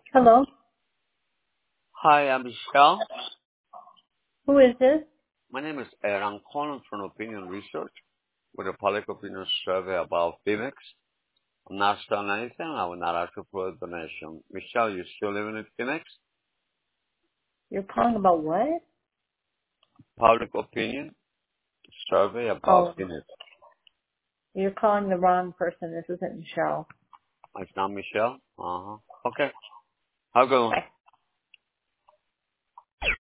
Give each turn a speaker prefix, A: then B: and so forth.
A: Hello,
B: Hi, I'm Michelle.
A: who is this?
B: My name is Ed. I'm calling from Opinion Research with a public opinion survey about Phoenix. I'm not selling anything. I will not ask you for a donation. Michelle, you still living in Phoenix?
A: You're calling about what?
B: Public opinion survey about
A: Oh,
B: Phoenix.
A: you're calling the wrong person. This isn't Michelle.
B: It's not Michelle? Uh-huh. Okay. Have a good one.
A: Bye.